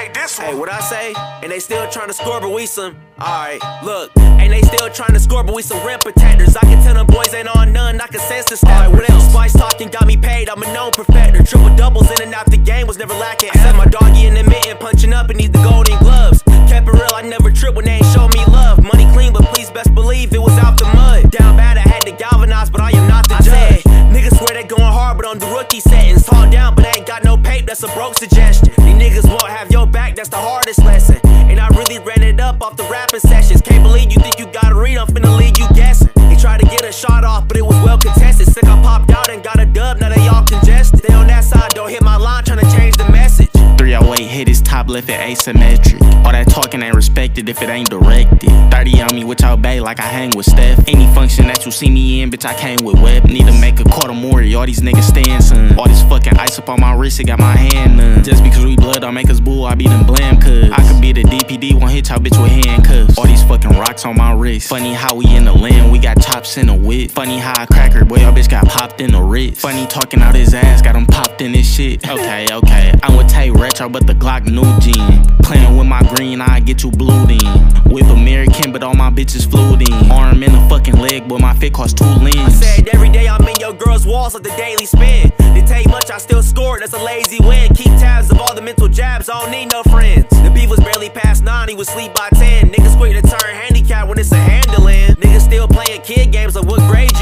take this one. Hey, what I say? And they still trying to score, but we some. Alright, look. And they still trying to score, but we some rim protectors. I can tell them boys ain't on none, I can sense the step. Whatever Spice talking got me paid, I'm a known perfecter. Triple doubles in and out the game, was never lacking. I set my doggy in the mitten, punching up and need the golden gloves. Kept it real, I never trip when they ain't show me love. Money clean, but please best believe it was out the mud. Down bad, I had to galvanize, but I am not the judge. Niggas swear they going hard, but on the rookie settings. Tall down, but ain't got no pape, that's a broke suggestion. These niggas won't have your back, that's the hardest lesson. And I really ran it up off the rapping sessions. Can't believe you think you gotta read, I'm finna leave you guessing. They tried to get a shot off, but it was well contested. Sick, I popped out and got a dub, now they all congested. They on that side, don't hit my line, tryna change the message. 308 hit his top left at asymmetric. All that talking ain't respected if it ain't directed. 30 on me with your bae like I hang with Steph. Any function that you see me in, bitch, I came with web. Need to make a quarter more, all these niggas stand, son. All this fucking ice up on my wrist, it got my hand numb. Just because we blood don't make us bull, I be them blam, cuz I could be the DPD, won't hit y'all bitch with handcuffs. All these fucking rocks on my wrist. Funny how we in the land, we got chops in the whip. Funny how I crack her, boy, your bitch got popped in the wrist. Funny talking out his ass, got him popped in his shit. Okay, I'm with Tay Retro, but the Glock new gen. Playing with my green, I get you blued in. Whip American, but all my bitches flued in. Arm in a fucking leg, but my fit cost 2 limbs. I said every day I'm in your girl's walls like the daily spin. Didn't tell you much, I still scored, that's a lazy win. Keep tabs of all the mental jabs, I don't need no friends. The beef was barely past 9, he was sleep by 10. Niggas quick to turn handicap when it's a handling. Niggas still playing kid games like what grade